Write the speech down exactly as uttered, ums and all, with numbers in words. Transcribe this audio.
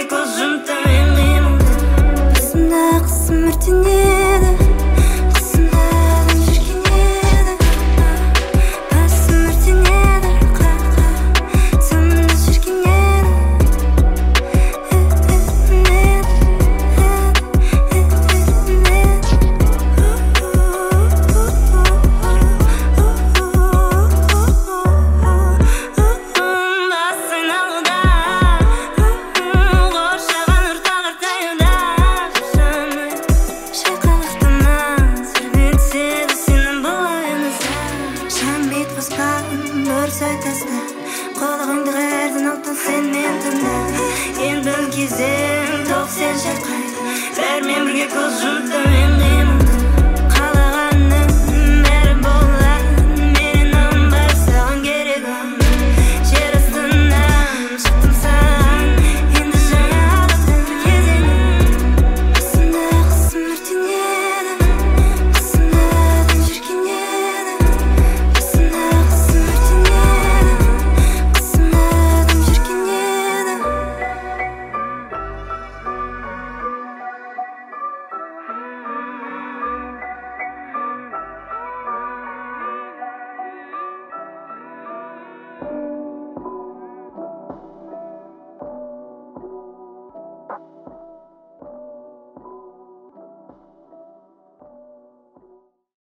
көз жұмды мен қимылды. Басымда қысым өртенеді, қасымда адам жүрген еді. Басым өртенеді, қақа санымда жүрген еді. Дұрыс айтасың, қолығыңды қайырдың алтын сен мен тыңда. Енді кезең тоқ сен шайқай, бәрімен бірге көз жұмды